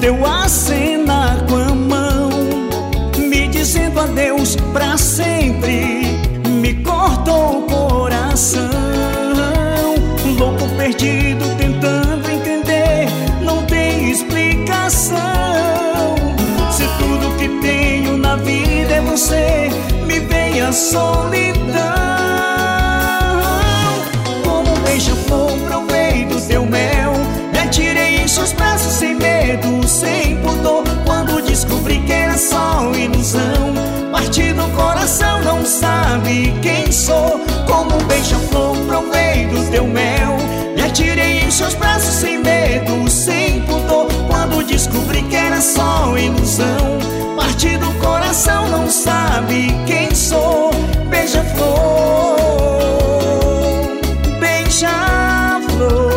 teu acenar com a mão, me dizendo adeus pra sempre, me cortou o coração. Louco perdido tentando entender, não tem explicação. Se tudo que tenho na vida é você, me vem a solidão. Como um beija-flor, provei do teu mel, me atirei em seus braços sem medo, sem pudor. Quando descobri que era só ilusão, parti do coração, não sabe quem sou. Como um beija-flor, provei do teu mel, me atirei em seus braços sem medo, sem pudor. Quando descobri que era só ilusão, parti do coração, não sabe quem sou. Beija-flor, beija-flor.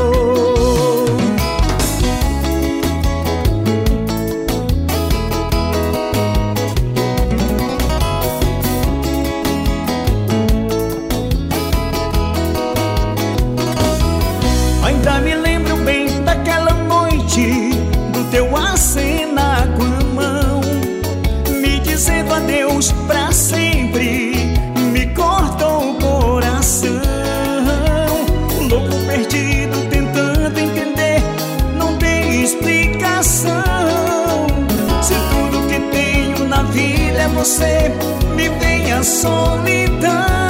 Ainda me lembro bem daquela noite, do teu acenar com a mão, me dizendo adeus pra sempre, me cortou o coração. Louco perdido tentando entender, não tem explicação. Se tudo que tenho na vida é você, me vem a solidão.